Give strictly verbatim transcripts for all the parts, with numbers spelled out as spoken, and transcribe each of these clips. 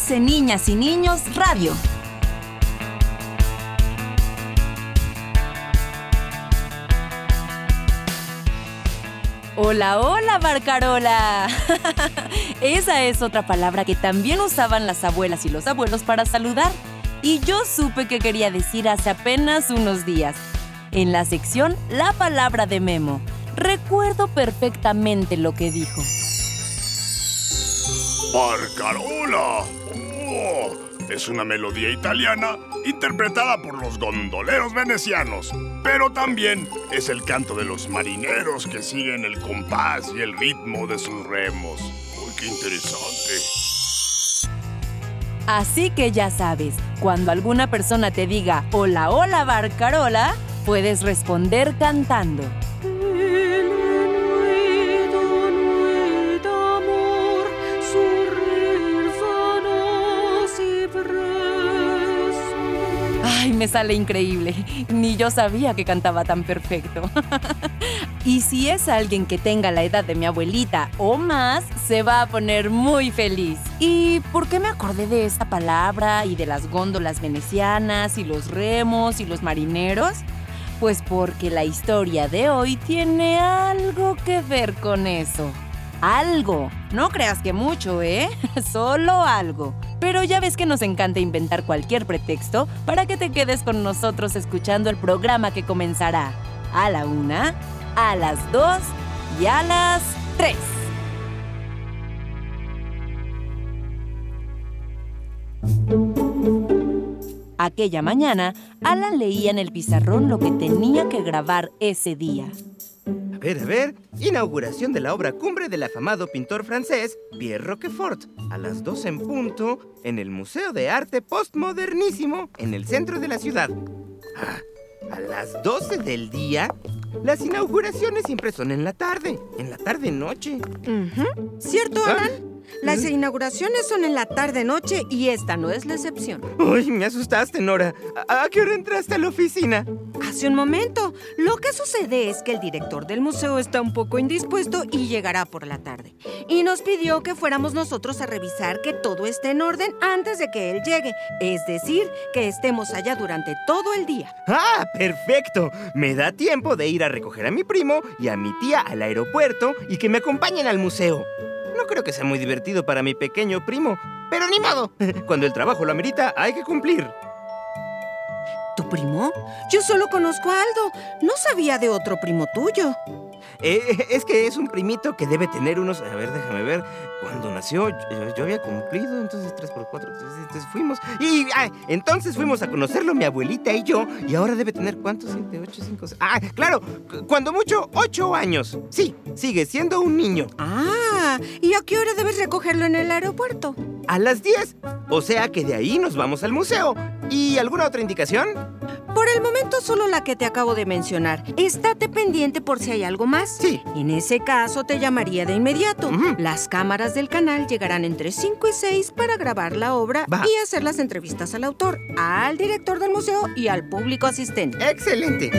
Estás en Niñas y Niños Radio. Hola, hola, Barcarola. Esa es otra palabra que también usaban las abuelas y los abuelos para saludar. Y yo supe que quería decir hace apenas unos días. En la sección La Palabra de Memo. Recuerdo perfectamente lo que dijo. Barcarola. Oh, es una melodía italiana interpretada por los gondoleros venecianos, pero también es el canto de los marineros que siguen el compás y el ritmo de sus remos. ¡Uy, qué interesante! Así que ya sabes, cuando alguna persona te diga hola, hola, Barcarola, puedes responder cantando. Ay, me sale increíble. Ni yo sabía que cantaba tan perfecto. Y si es alguien que tenga la edad de mi abuelita o más, se va a poner muy feliz. ¿Y por qué me acordé de esta palabra y de las góndolas venecianas y los remos y los marineros? Pues porque la historia de hoy tiene algo que ver con eso. Algo. No creas que mucho, ¿eh? Solo algo. Pero ya ves que nos encanta inventar cualquier pretexto para que te quedes con nosotros escuchando el programa que comenzará a la una, a las dos y a las tres. Aquella mañana, Alan leía en el pizarrón lo que tenía que grabar ese día. A ver, a ver, inauguración de la obra cumbre del afamado pintor francés Pierre Roquefort, a las doce en punto, en el Museo de Arte Postmodernísimo, en el centro de la ciudad. Ah, a las doce del día, las inauguraciones siempre son en la tarde, en la tarde-noche. Uh-huh. ¿Cierto, Alan? ¿Ah? Las inauguraciones son en la tarde-noche y esta no es la excepción. Uy, me asustaste, Nora. ¿A, a qué hora entraste a la oficina? Hace un momento. Lo que sucede es que el director del museo está un poco indispuesto y llegará por la tarde. Y nos pidió que fuéramos nosotros a revisar que todo esté en orden antes de que él llegue. Es decir, que estemos allá durante todo el día. ¡Ah, perfecto! Me da tiempo de ir a recoger a mi primo y a mi tía al aeropuerto y que me acompañen al museo. No creo que sea muy divertido para mi pequeño primo, pero ni modo. Cuando el trabajo lo amerita, hay que cumplir. ¿Tu primo? Yo solo conozco a Aldo. No sabía de otro primo tuyo. Eh, es que es un primito que debe tener unos... A ver, déjame ver. Cuando nació, yo, yo había cumplido, entonces tres por cuatro, entonces fuimos... Y ah, entonces fuimos a conocerlo mi abuelita y yo, y ahora debe tener, ¿cuántos? siete, ocho, cinco... Ah, claro, cuando mucho, ocho años. Sí, sigue siendo un niño. Ah, ¿y a qué hora debes recogerlo en el aeropuerto? A las diez. O sea que de ahí nos vamos al museo. ¿Y alguna otra indicación? Por el momento solo la que te acabo de mencionar. Estate pendiente por si hay algo más. Sí. En ese caso te llamaría de inmediato. Uh-huh. Las cámaras del canal llegarán entre cinco y seis para grabar la obra Va. y hacer las entrevistas al autor, al director del museo y al público asistente. ¡Excelente!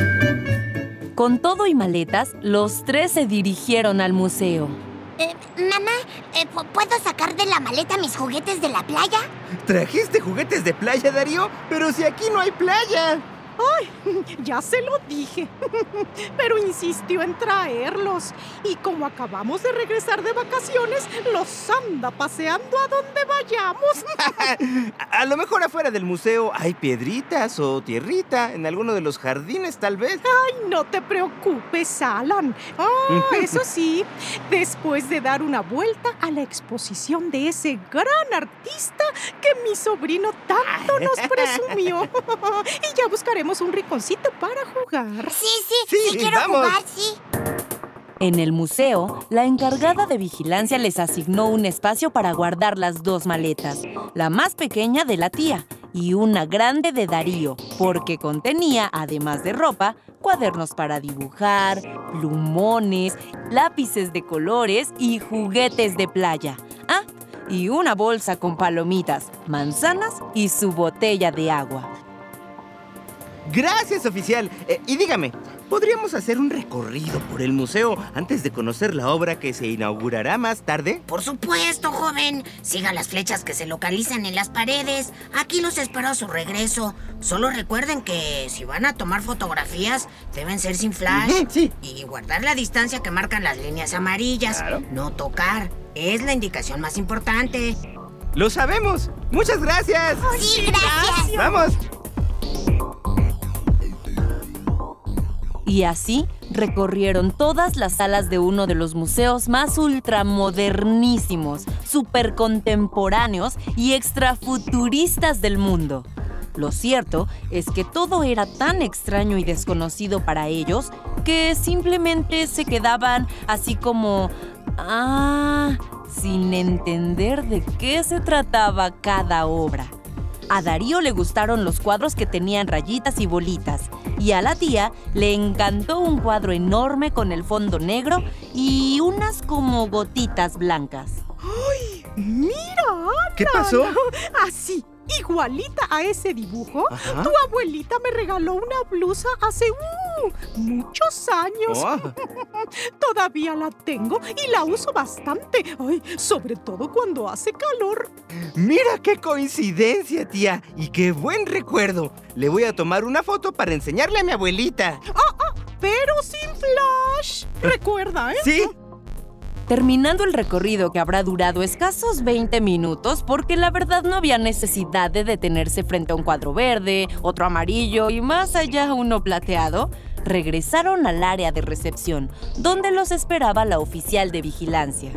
Con todo y maletas, los tres se dirigieron al museo. Eh, mamá, eh, ¿puedo sacar de la maleta mis juguetes de la playa? ¿Trajiste juguetes de playa, Darío? Pero si aquí no hay playa. ¡Ay! Ya se lo dije. Pero insistió en traerlos. Y como acabamos de regresar de vacaciones, los anda paseando a donde vayamos. A lo mejor afuera del museo hay piedritas o tierrita. En alguno de los jardines, tal vez. ¡Ay, no te preocupes, Alan! Oh, eso sí, después de dar una vuelta a la exposición de ese gran artista que mi sobrino tanto nos presumió. Y ya buscaremos un rinconcito para jugar. Sí, sí, sí, sí quiero vamos. jugar, sí. En el museo, la encargada de vigilancia les asignó un espacio para guardar las dos maletas, la más pequeña de la tía y una grande de Darío, porque contenía, además de ropa, cuadernos para dibujar, plumones, lápices de colores y juguetes de playa. Ah, y una bolsa con palomitas, manzanas y su botella de agua. Gracias, oficial. Eh, y dígame, ¿podríamos hacer un recorrido por el museo antes de conocer la obra que se inaugurará más tarde? Por supuesto, joven. Siga las flechas que se localizan en las paredes. Aquí los espero a su regreso. Solo recuerden que si van a tomar fotografías, deben ser sin flash. Ujú, sí. Y guardar la distancia que marcan las líneas amarillas. Claro. No tocar. Es la indicación más importante. ¡Lo sabemos! ¡Muchas gracias! Sí, gracias. ¡Vamos! Y así recorrieron todas las salas de uno de los museos más ultramodernísimos, supercontemporáneos y extrafuturistas del mundo. Lo cierto es que todo era tan extraño y desconocido para ellos que simplemente se quedaban así como... ¡ah! Sin entender de qué se trataba cada obra. A Darío le gustaron los cuadros que tenían rayitas y bolitas, y a la tía le encantó un cuadro enorme con el fondo negro y unas como gotitas blancas. ¡Ay! ¡Mira! ¿Qué pasó? Así, igualita a ese dibujo, Ajá. tu abuelita me regaló una blusa hace uh, muchos años. Oh. Todavía la tengo y la uso bastante. Ay, sobre todo cuando hace calor. ¡Mira qué coincidencia, tía! ¡Y qué buen recuerdo! Le voy a tomar una foto para enseñarle a mi abuelita. Pero sin flash. Recuerda, ¿eh? ¿Sí? Terminando el recorrido que habrá durado escasos veinte minutos, porque la verdad no había necesidad de detenerse frente a un cuadro verde, otro amarillo y más allá uno plateado, regresaron al área de recepción, donde los esperaba la oficial de vigilancia.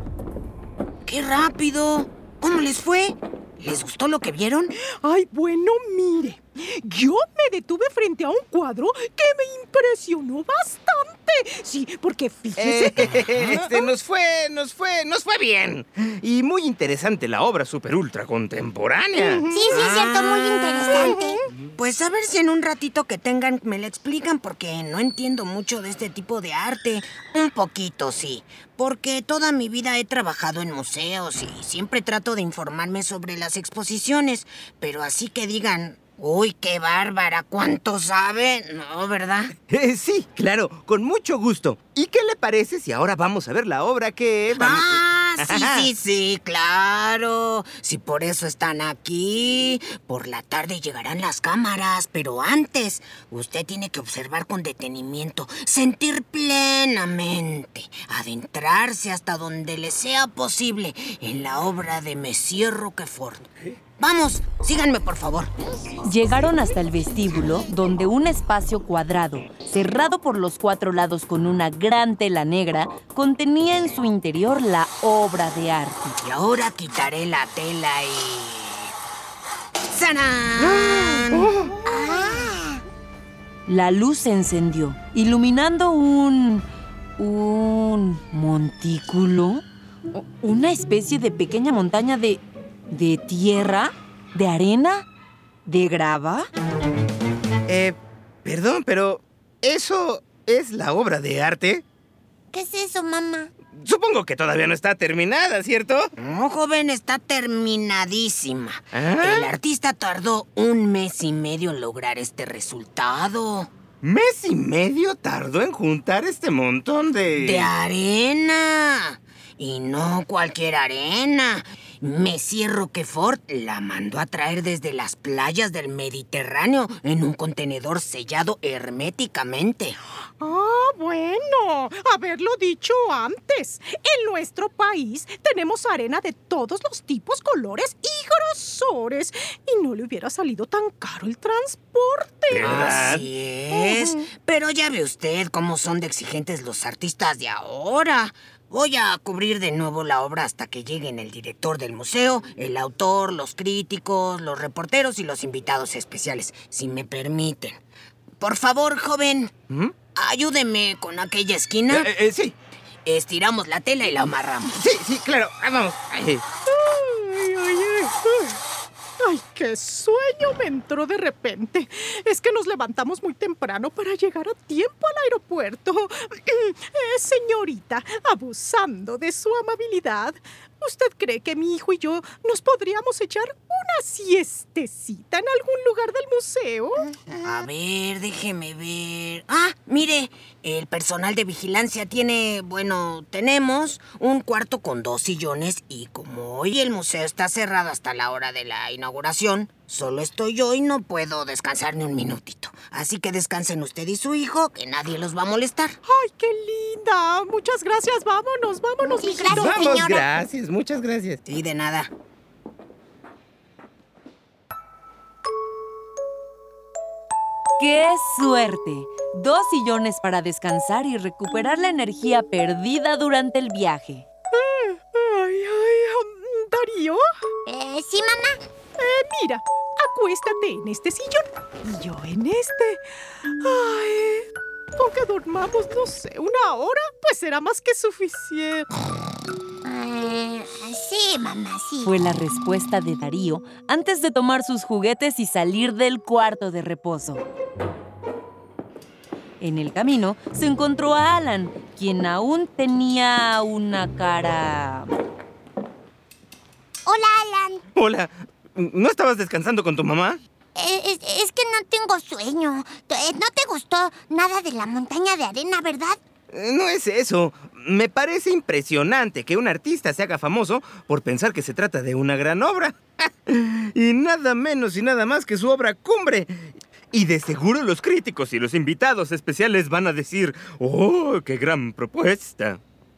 ¡Qué rápido! ¿Cómo les fue? ¿Les gustó lo que vieron? Ay, bueno, mire. Yo me detuve frente a un cuadro que me impresionó bastante. Sí, porque fíjese que... Eh, este, nos fue, nos fue, nos fue bien. Y muy interesante la obra super ultra contemporánea. Sí, sí, es cierto, muy interesante. Pues a ver si en un ratito que tengan me la explican porque no entiendo mucho de este tipo de arte. Un poquito, sí. Porque toda mi vida he trabajado en museos y siempre trato de informarme sobre las exposiciones. Pero así que digan... ¡Uy, qué bárbara! ¿Cuánto sabe? No, ¿verdad? Eh, sí, claro, con mucho gusto. ¿Y qué le parece si ahora vamos a ver la obra que... vamos- Ah, sí, sí, sí, claro. Si por eso están aquí. Por la tarde llegarán las cámaras, pero antes usted tiene que observar con detenimiento, sentir plenamente, adentrarse hasta donde le sea posible en la obra de Monsieur Roquefort. Vamos, síganme, por favor. Llegaron hasta el vestíbulo, donde un espacio cuadrado, cerrado por los cuatro lados con una gran tela negra, contenía en su interior la obra de arte. Y ahora quitaré la tela y... ¡Sarán! Ah, La luz se encendió, iluminando un... un... montículo. O- Una especie de pequeña montaña de... ¿de tierra? ¿De arena? ¿De grava? Eh, perdón, pero... ¿eso es la obra de arte? ¿qué es eso, mamá? Supongo que todavía no está terminada, ¿cierto? No, joven, está terminadísima. ¿Ah? El artista tardó un mes y medio en lograr este resultado. ¿Mes y medio tardó en juntar este montón de... ¡De arena! Y no cualquier arena. Monsieur Roquefort la mandó a traer desde las playas del Mediterráneo en un contenedor sellado herméticamente. Ah, bueno, haberlo dicho antes. En nuestro país tenemos arena de todos los tipos, colores y grosores. Y no le hubiera salido tan caro el transporte. ¿Verdad? Así es. Pero ya ve usted cómo son de exigentes los artistas de ahora. Voy a cubrir de nuevo la obra hasta que lleguen el director del museo, el autor, los críticos, los reporteros y los invitados especiales, si me permiten. Por favor, joven, ¿Mm? ayúdeme con aquella esquina. Eh, eh, sí, Estiramos la tela y la amarramos. sí, sí, claro. Ah, vamos. Ay, Ay, ay, ay, ay. Ay, qué sueño me entró de repente. Es que nos levantamos muy temprano para llegar a tiempo al aeropuerto. Eh, señorita, abusando de su amabilidad, ¿usted cree que mi hijo y yo nos podríamos echar una siestecita en algún lugar del museo? A ver, déjeme ver. Ah, mire, el personal de vigilancia tiene, bueno, tenemos un cuarto con dos sillones y como hoy el museo está cerrado hasta la hora de la inauguración, solo estoy yo y no puedo descansar ni un minutito. Así que descansen usted y su hijo, que nadie los va a molestar. ¡Ay, qué linda! Muchas gracias, vámonos, vámonos, Sí, mijito. gracias, Vamos, señora. gracias, muchas gracias. Sí, de nada. ¡Qué suerte! Dos sillones para descansar y recuperar la energía perdida durante el viaje. Ay, ay, um, Darío, Eh, sí, mamá. eh, mira, acuéstate en este sillón y yo en este. Ay, con que dormamos, no sé, una hora, pues será más que suficiente. Eh, sí, mamá, sí. Fue la respuesta de Darío antes de tomar sus juguetes y salir del cuarto de reposo. En el camino se encontró a Alan, quien aún tenía una cara... Hola, Alan. Hola, ¿no estabas descansando con tu mamá? Eh, es, es que no tengo sueño. Eh, ¿No te gustó nada de la montaña de arena, verdad? Eh, No es eso. Me parece impresionante que un artista se haga famoso por pensar que se trata de una gran obra. Y nada menos y nada más que su obra cumbre. Y de seguro los críticos y los invitados especiales van a decir, ¡oh, qué gran propuesta!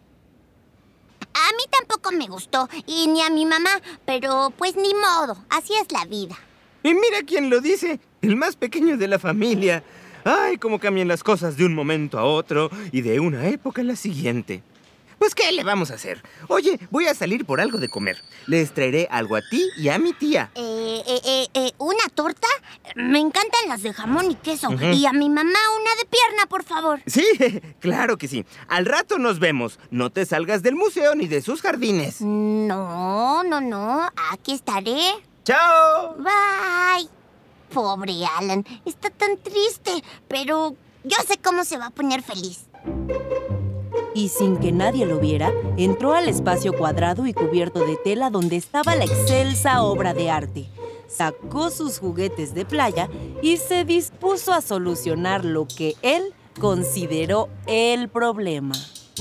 A mí tampoco me gustó, y ni a mi mamá, pero pues ni modo, así es la vida. Y mira quién lo dice, el más pequeño de la familia. ¡Ay, cómo cambian las cosas de un momento a otro y de una época a la siguiente! Pues, ¿qué le vamos a hacer? Oye, voy a salir por algo de comer. Les traeré algo a ti y a mi tía. Eh, eh, eh, eh, ¿una torta? Me encantan las de jamón y queso. Ujú. Y a mi mamá una de pierna, por favor. Sí, claro que sí. Al rato nos vemos. No te salgas del museo ni de sus jardines. No, no, no. Aquí estaré. ¡Chao! Bye. Pobre Alan. Está tan triste. Pero yo sé cómo se va a poner feliz. Y sin que nadie lo viera, entró al espacio cuadrado y cubierto de tela donde estaba la excelsa obra de arte. Sacó sus juguetes de playa y se dispuso a solucionar lo que él consideró el problema.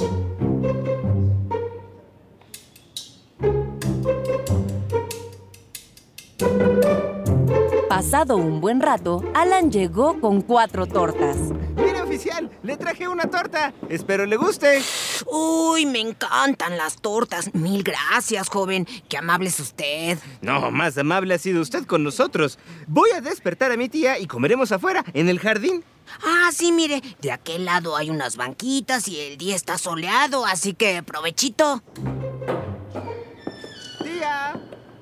Pasado un buen rato, Alan llegó con cuatro tortas. Mire, oficial, le traje una torta. Espero le guste. Uy, me encantan las tortas. Mil gracias, joven. Qué amable es usted. No, más amable ha sido usted con nosotros. Voy a despertar a mi tía y comeremos afuera, en el jardín. Ah, sí, mire, de aquel lado hay unas banquitas y el día está soleado, así que provechito. Tía.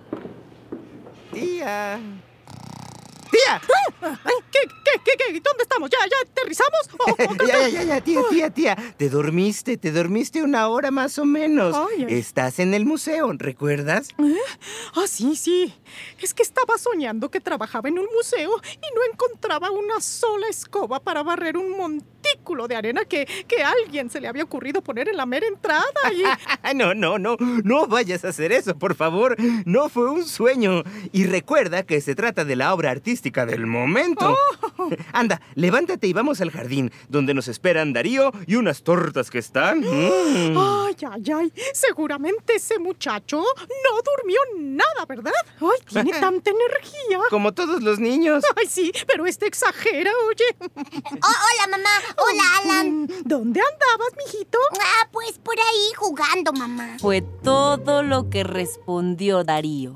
Tía. ¡Tía! ¿Qué, qué, qué, qué? ¿Dónde estamos? ¿Ya, ya aterrizamos? Oh, oh, ya, ya, ya, ya, tía, tía, tía. Te dormiste, te dormiste una hora más o menos. Ay, ay. Estás en el museo, ¿recuerdas? ¿Eh? Ah, sí, sí. Es que estaba soñando que trabajaba en un museo y no encontraba una sola escoba para barrer un montículo de arena que, que a alguien se le había ocurrido poner en la mera entrada. Y... No, no, no, no vayas a hacer eso, por favor. No fue un sueño. Y recuerda que se trata de la obra artística del momento. Oh. Anda, levántate y vamos al jardín, donde nos esperan Darío y unas tortas que están. Mm. Ay, ay, ay. Seguramente ese muchacho no durmió nada, ¿verdad? Ay, tiene tanta energía. Como todos los niños. Ay, sí, pero este exagera, oye. Oh, hola, mamá. Hola, Alan. ¿Dónde andabas, mijito? Ah, pues por ahí jugando, mamá. Fue todo lo que respondió Darío.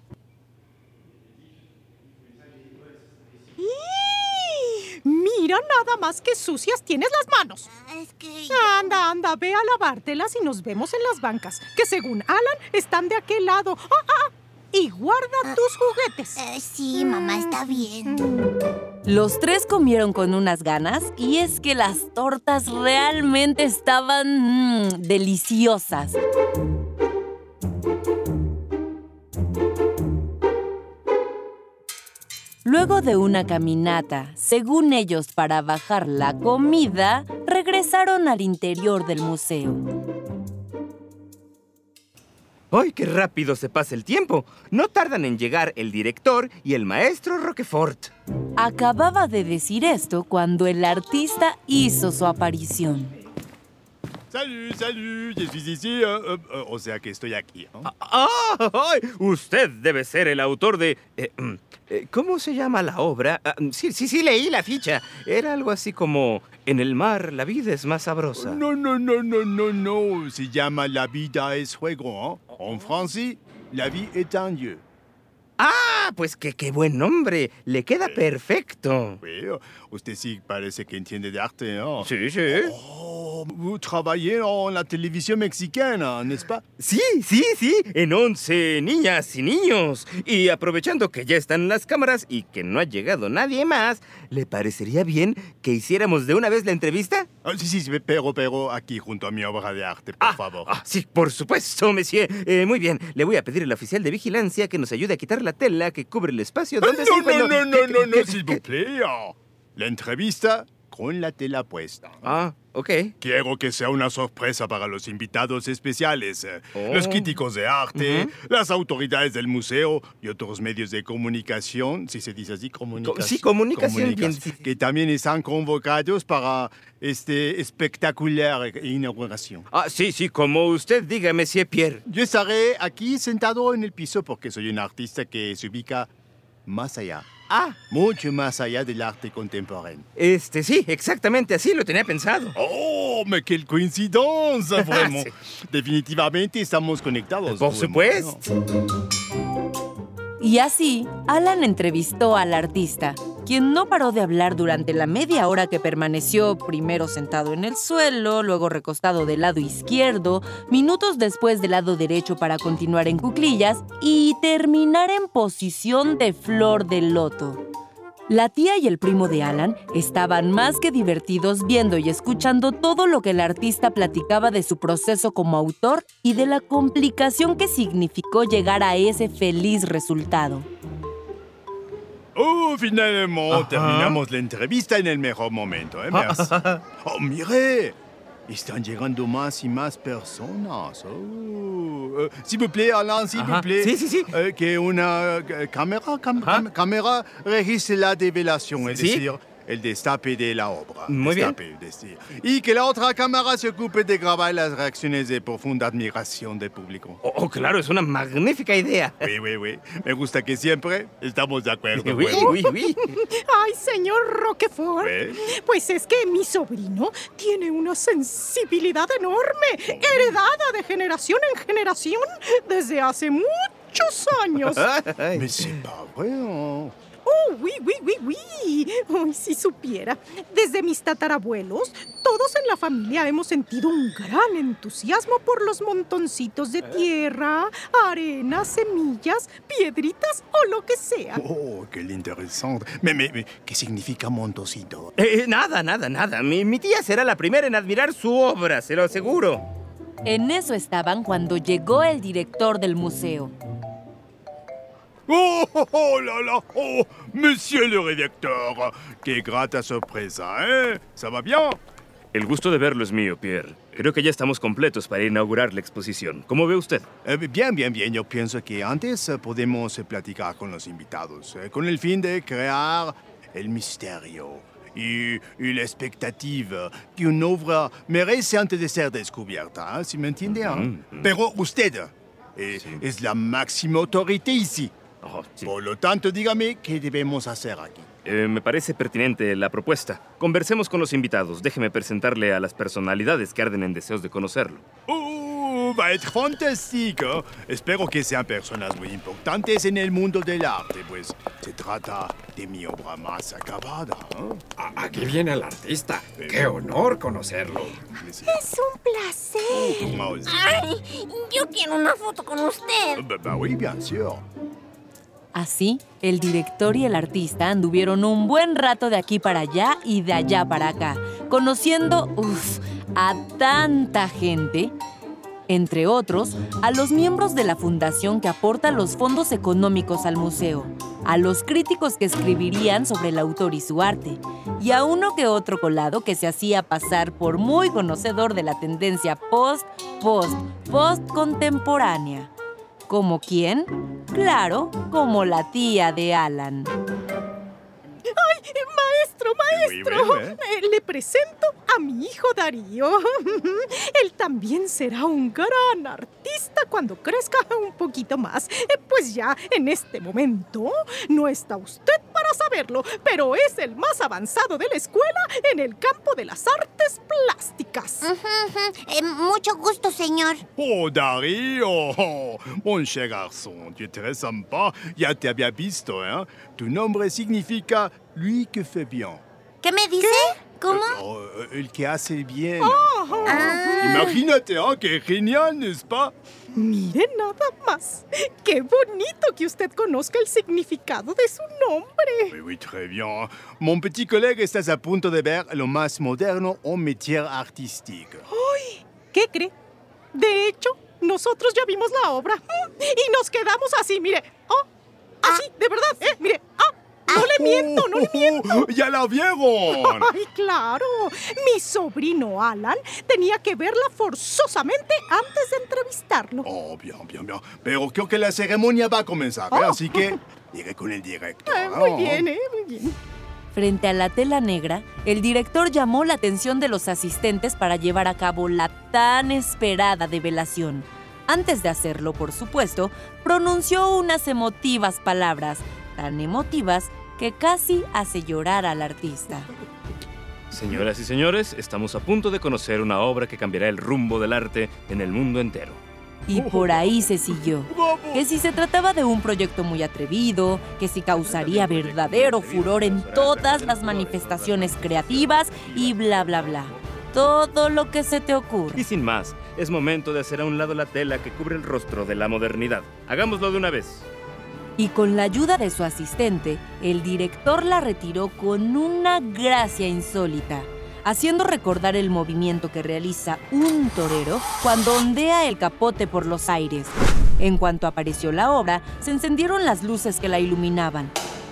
¡Y! Mira nada más que sucias tienes las manos. Es que... Anda, anda, ve a lavártelas y nos vemos en las bancas, que según Alan están de aquel lado. ¡Ah, ah! Y guarda tus juguetes. Eh, sí, mamá, está bien. Los tres comieron con unas ganas y es que las tortas realmente estaban mmm, deliciosas. Luego de una caminata, según ellos para bajar la comida, regresaron al interior del museo. ¡Ay, qué rápido se pasa el tiempo! No tardan en llegar el director y el maestro Roquefort. Acababa de decir esto cuando el artista hizo su aparición. Salut, salut, je suis ici, uh, uh, uh, o sea que estoy aquí. ¿eh? ¡Ah! ¡Ay! Usted debe ser el autor de... Eh, eh, ¿Cómo se llama la obra? Ah, sí, sí, sí, leí la ficha. Era algo así como... En el mar la vida es más sabrosa. No, no, no, no, no, no. Se llama La vida es juego, ¿eh? En francés, la vie est un jeu. ¡Ah! Pues que qué buen nombre. Le queda perfecto. Oui, usted sí parece que entiende de arte, ¿no? Sí, sí. Oh, vous travaillez en la televisión mexicana, ¿n'est-ce pas? Sí, sí, sí. En once niñas y niños. Y aprovechando que ya están las cámaras y que no ha llegado nadie más, ¿le parecería bien que hiciéramos de una vez la entrevista? Ah, sí, sí, pero, pero aquí junto a mi obra de arte, por ah, favor. Ah, sí, por supuesto, monsieur. Eh, muy bien. Le voy a pedir al oficial de vigilancia que nos ayude a quitar la tela que cubre el espacio donde no, se encuentra... No, no, no, no, no, s'il vous plaît. La entrevista con la tela puesta. Ah, ok. Quiero que sea una sorpresa para los invitados especiales, oh. los críticos de arte, uh-huh. las autoridades del museo y otros medios de comunicación, si se dice así, comunicación. Sí, comunicación. comunicación bien, que también están convocados para este espectacular inauguración. Ah, sí, sí, como usted diga, monsieur Pierre. Yo estaré aquí sentado en el piso porque soy un artista que se ubica más allá. Ah, mucho más allá del arte contemporáneo. Este, sí, exactamente así lo tenía pensado. ¡Oh, mais quelle coïncidence! Vraiment. Sí. Definitivamente estamos conectados. Por supuesto. Y así, Alan entrevistó al artista, quien no paró de hablar durante la media hora que permaneció primero sentado en el suelo, luego recostado del lado izquierdo, minutos después del lado derecho para continuar en cuclillas y terminar en posición de flor de loto. La tía y el primo de Alan estaban más que divertidos viendo y escuchando todo lo que el artista platicaba de su proceso como autor y de la complicación que significó llegar a ese feliz resultado. Oh, finalmente Ajá. terminamos la entrevista en el mejor momento, ¿eh? Merci. Oh, mire, están llegando más y más personas. Oh. Uh, s'il vous plaît, Alain, s'il vous plaît. Sí, sí, sí. Uh, que una uh, cámara, cam cam cámara registre la develación, es ¿Sí? decir, el destape de la obra. Muy destape, bien. Decir. Y que la otra cámara se ocupe de grabar las reacciones de profunda admiración del público. Oh, oh claro, es una magnífica idea. Oui, oui, oui. Me gusta que siempre estamos de acuerdo. Oui, oui, oui. Ay, señor Roquefort. ¿Eh? Pues es que mi sobrino tiene una sensibilidad enorme, heredada de generación en generación desde hace muchos años. Mais c'est pas vrai, hein? ¡Oh, oui, oui, oui, oui! ¡Ay, si supiera! Desde mis tatarabuelos, todos en la familia hemos sentido un gran entusiasmo por los montoncitos de tierra, arena, semillas, piedritas o lo que sea. ¡Oh, qué interesante! Me, me, me, ¿Qué significa montoncito? Eh, nada, nada, nada. Mi, mi tía será la primera en admirar su obra, se lo aseguro. En eso estaban cuando llegó el director del museo. Oh, oh, oh, là, là, oh, monsieur le rédacteur, qué grata sorpresa, ¿eh? ¿Ça va bien? El gusto de verlo es mío, Pierre. Creo que ya estamos completos para inaugurar la exposición. ¿Cómo ve usted? Eh, bien, bien, bien. Yo pienso que antes eh, podemos eh, platicar con los invitados, eh, con el fin de crear el misterio y, y la expectativa que una obra merece antes de ser descubierta, ¿eh? ¿Sí me entiende? ¿Eh? Mm-hmm. Pero usted eh, sí. es la máxima autoridad ici. Oh, sí. Por lo tanto, dígame qué debemos hacer aquí. Eh, me parece pertinente la propuesta. Conversemos con los invitados. Déjeme presentarle a las personalidades que arden en deseos de conocerlo. ¡Uh! Va a ser fantástico. Espero que sean personas muy importantes en el mundo del arte, pues se trata de mi obra más acabada. ¿Eh? Aquí viene el artista. Eh, ¡Qué honor conocerlo! Es un placer. Oh, Ay, yo quiero una foto con usted. Bah, bah oui, bien sûr. Así, el director y el artista anduvieron un buen rato de aquí para allá y de allá para acá, conociendo, uf, a tanta gente. Entre otros, a los miembros de la fundación que aporta los fondos económicos al museo, a los críticos que escribirían sobre el autor y su arte, y a uno que otro colado que se hacía pasar por muy conocedor de la tendencia post, post, post contemporánea. ¿Como quién? Claro, como la tía de Alan. ¡Ay, maestro, maestro! Muy bueno, ¿eh? Eh, le presento a mi hijo Darío. Él también será un gran artista cuando crezca un poquito más. Eh, pues ya en este momento no está usted para saberlo, pero es el más avanzado de la escuela en el campo de las artes plásticas. Ujú, ujú. Eh, mucho gusto, señor. Oh, Darío, oh, mon cher garçon, tu es très sympa. Ya te había visto, ¿eh? Tu nombre significa lui que fait bien. ¿Qué me dice? ¿Cómo? Oh, el que hace bien. Ah. Imagínate, ¿eh? Qué genial, ¿n'est-ce pas? Mire nada más. ¡Qué bonito que usted conozca el significado de su nombre! Oui, oui, très bien. Mon petit collègue, estás a punto de ver lo más moderno en métier artistique. ¡Ay! ¿Qué cree? De hecho, nosotros ya vimos la obra y nos quedamos así, mire. ¡Oh! Así, de verdad, ¿eh? Mire. ¡Ah! No le miento, no le miento. ¡Ya la vieron! ¡Ay, claro! Mi sobrino Alan tenía que verla forzosamente antes de entrevistarlo. Oh, bien, bien, bien. Pero creo que la ceremonia va a comenzar, ¿eh? Oh. Así que iré con el director. Eh, muy bien, ¿eh? Muy bien. Frente a la tela negra, el director llamó la atención de los asistentes para llevar a cabo la tan esperada develación. Antes de hacerlo, por supuesto, pronunció unas emotivas palabras, tan emotivas que casi hace llorar al artista. Señoras y señores, estamos a punto de conocer una obra que cambiará el rumbo del arte en el mundo entero. Y por ahí se siguió. Que si se trataba de un proyecto muy atrevido, que si causaría verdadero furor en todas las manifestaciones creativas y bla, bla, bla. Todo lo que se te ocurra. Y sin más, es momento de hacer a un lado la tela que cubre el rostro de la modernidad. Hagámoslo de una vez. Y con la ayuda de su asistente, el director la retiró con una gracia insólita, haciendo recordar el movimiento que realiza un torero cuando ondea el capote por los aires. En cuanto apareció la obra, se encendieron las luces que la iluminaban.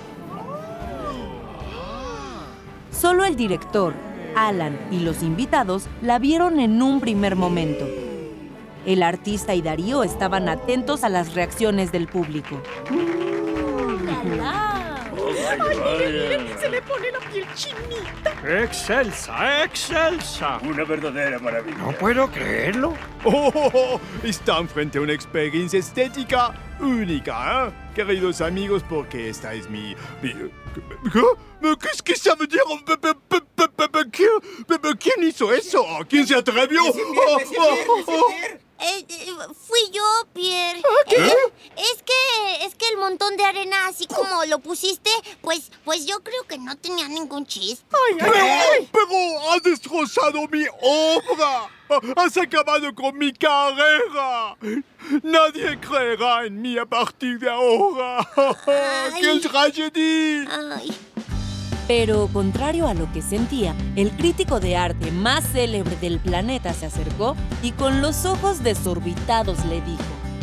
Solo el director, Alan y los invitados la vieron en un primer momento. El artista y Darío estaban atentos a las reacciones del público. ¡Ay, mire, mire! Se le pone la piel chinita. ¡Excelsa, excelsa! Una verdadera maravilla. No puedo creerlo. Oh, oh, oh, están frente a una experiencia estética única, ¿eh? Queridos amigos, porque esta es mi... mi ¿qué? ¿Qué es que ça veut dire? ¿Quién hizo eso? ¿Quién se atrevió? Oh, oh, oh. Eh, eh, fui yo, Pierre. ¿Qué? Eh, es que es que el montón de arena, así como lo pusiste, pues pues yo creo que no tenía ningún chiste. ¡Ay, ay, Pero, ay! pero has destrozado mi obra. Has acabado con mi carrera. Nadie creerá en mí a partir de ahora. Ay. ¡Qué tragedia! Ay. Pero, contrario a lo que sentía, el crítico de arte más célebre del planeta se acercó y con los ojos desorbitados le dijo: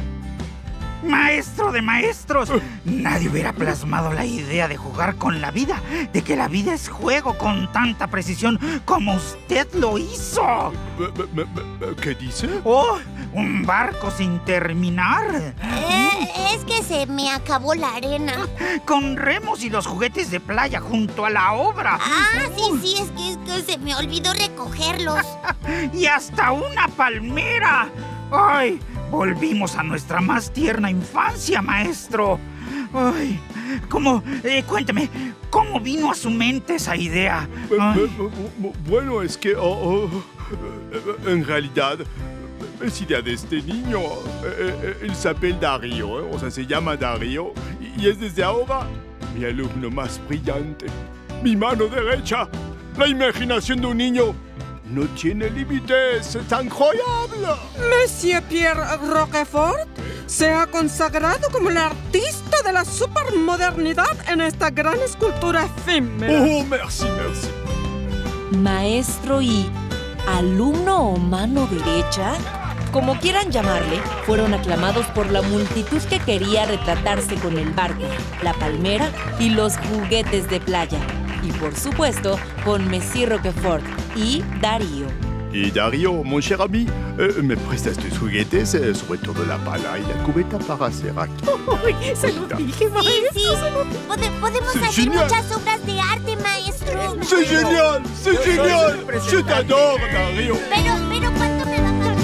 ¡Maestro de maestros! Nadie hubiera plasmado la idea de jugar con la vida, de que la vida es juego con tanta precisión como usted lo hizo. ¿Qué dice? ¡Oh! ¡Un barco sin terminar! Eh, es que se me acabó la arena. Con remos y los juguetes de playa junto a la obra. Ah, sí, sí, es que, es que se me olvidó recogerlos. ¡Y hasta una palmera! ¡Ay! Volvimos a nuestra más tierna infancia, maestro. ¡Ay! ¿Cómo? Eh, cuénteme, ¿cómo vino a su mente esa idea? Ay. Bueno, es que... Oh, oh, en realidad... es idea de este niño. Él se llama Darío, ¿eh? O sea, se llama Darío. Y es desde ahora mi alumno más brillante. Mi mano derecha. La imaginación de un niño no tiene límites. ¡Es increíble! Monsieur Pierre Roquefort se ha consagrado como el artista de la supermodernidad en esta gran escultura efímera. Oh, merci, merci. Maestro y alumno o mano derecha, como quieran llamarle, fueron aclamados por la multitud que quería retratarse con el barco, la palmera y los juguetes de playa. Y por supuesto, con Monsieur Roquefort y Darío. Y Darío, mon cher ami, eh, ¿me prestas tus juguetes? Eh, sobre todo la pala y la cubeta para hacer aquí. Uy, se lo dije, maestro. Sí, sí. Pode- podemos C'est hacer génial. muchas obras de arte, maestro. C'est génial, c'est génial. Je t'adore, Darío. Pero, pero, ¿cuánto me va a pagar?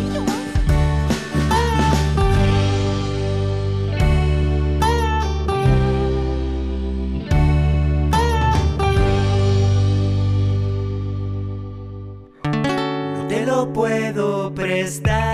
Te lo puedo prestar.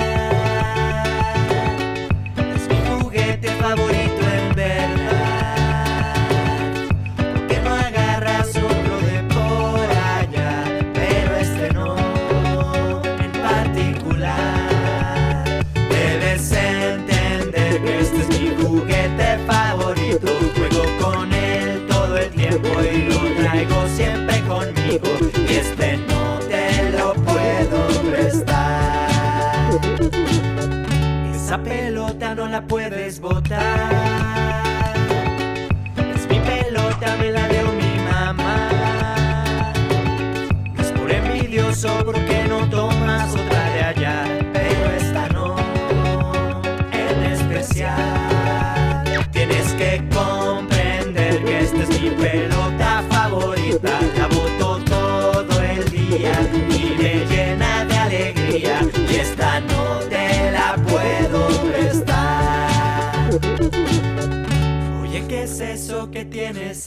Es mi juguete favorito en verdad. ¿Por qué no agarras otro de por allá? Pero este no, en particular. Debes entender que este es mi juguete favorito. Juego con él todo el tiempo y lo traigo siempre conmigo. Y este no te lo puedo prestar. Esa pelota no la puedes botar. Es mi pelota, me la dio mi mamá. No es por envidioso porque no tomas otra de allá, pero esta no, en especial. Tienes que comprender que esta es mi pelota favorita. La boto todo el día y me llena de alegría. Y esta no te la puedo prestar. Oye, ¿qué es eso que tienes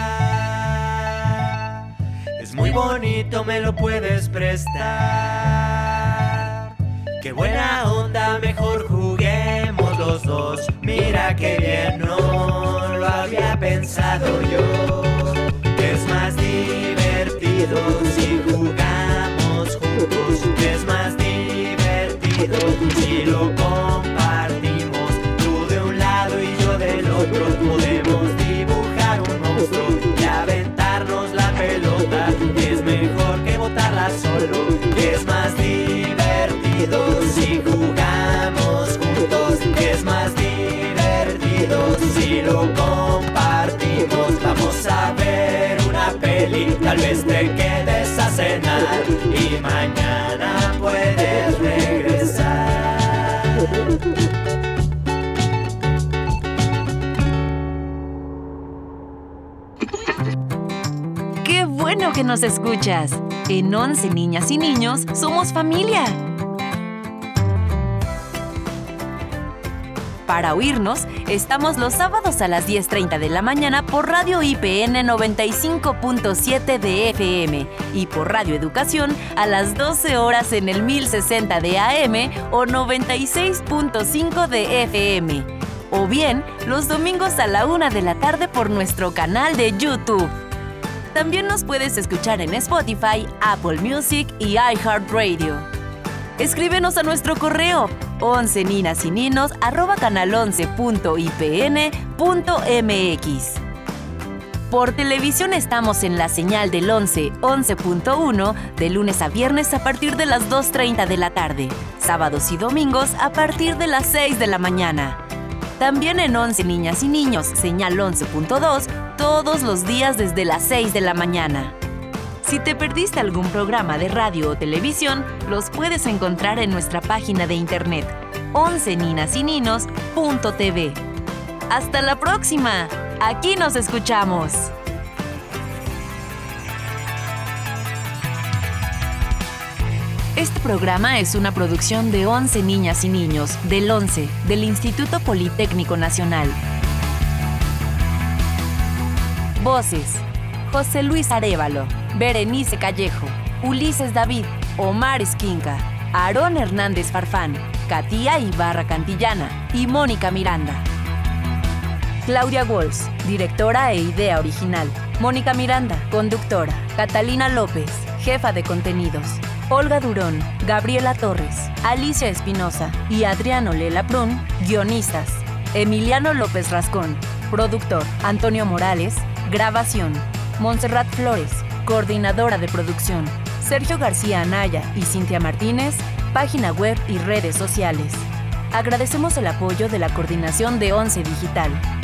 acá? Es muy bonito, me lo puedes prestar. Qué buena onda, mejor juguemos los dos. Mira qué bien, no lo había pensado yo. Que es más divertido si jugamos juntos. Que es más divertido si lo compartimos. Tú de un lado y yo del otro. Podemos dibujar un monstruo y aventarnos la pelota. Es mejor que botarla solo. Es más divertido si jugamos juntos. Es más divertido si lo compartimos. Vamos a ver una peli, tal vez te quedes a cenar y mañana puedes regresar. ¡Qué bueno que nos escuchas! En Once Niñas y Niños somos familia. Para oírnos, estamos los sábados a las diez treinta de la mañana por Radio I P N noventa y cinco punto siete de F M y por Radio Educación a las doce horas en el mil sesenta de A M o noventa y seis punto cinco de F M. O bien, los domingos a la una de la tarde por nuestro canal de YouTube. También nos puedes escuchar en Spotify, Apple Music y iHeartRadio. Escríbenos a nuestro correo once ninas y ninos arroba canal once punto i p n punto m x. Por televisión estamos en la señal del once, once punto uno, de lunes a viernes a partir de las dos treinta de la tarde, sábados y domingos a partir de las seis de la mañana. También en Once Niñas y Niños, señal once punto dos, todos los días desde las seis de la mañana. Si te perdiste algún programa de radio o televisión, los puedes encontrar en nuestra página de internet, once ninas y ninos punto t v. ¡Hasta la próxima! ¡Aquí nos escuchamos! Este programa es una producción de Once Niñas y Niños, del ONCE, del Instituto Politécnico Nacional. Voces: José Luis Arévalo, Berenice Callejo, Ulises David, Omar Esquinca, Aarón Hernández Farfán, Katia Ibarra Cantillana y Mónica Miranda. Claudia Walsh, directora e idea original. Mónica Miranda, conductora. Catalina López, jefa de contenidos. Olga Durón, Gabriela Torres, Alicia Espinosa y Adriano Lela Prun, guionistas. Emiliano López Rascón, productor. Antonio Morales, grabación. Montserrat Flores, coordinadora de producción. Sergio García Anaya y Cintia Martínez, página web y redes sociales. Agradecemos el apoyo de la Coordinación de Once Digital.